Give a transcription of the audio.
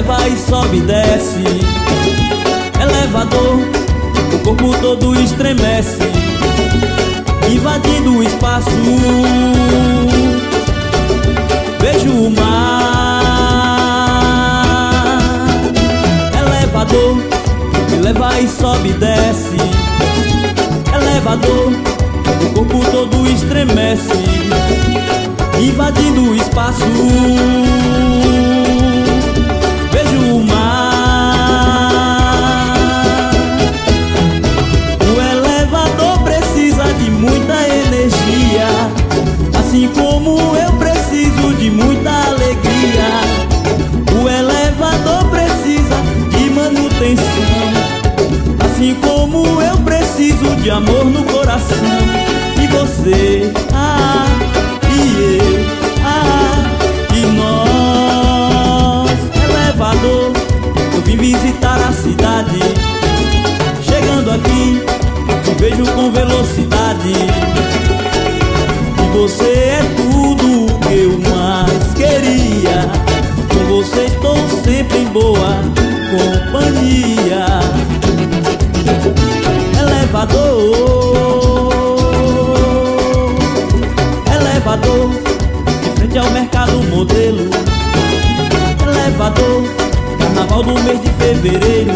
leva e sobe e desce. Elevador, o corpo todo estremece, invadindo o espaço. Vejo o mar. Elevador, me leva e sobe e desce. Elevador, o corpo todo estremece, invadindo o espaço. Vejo o mar. O elevador precisa de muita energia, assim como eu preciso de muita alegria. O elevador precisa de manutenção, assim como eu preciso de amor no coração. E você, e eu, e nós. Elevador, eu vim visitar a cidade. Chegando aqui, te vejo com velocidade. E você é tudo o que eu mais queria. Com você estou sempre em boa companhia. Elevador, de frente ao mercado modelo. Elevador, carnaval do mês de fevereiro.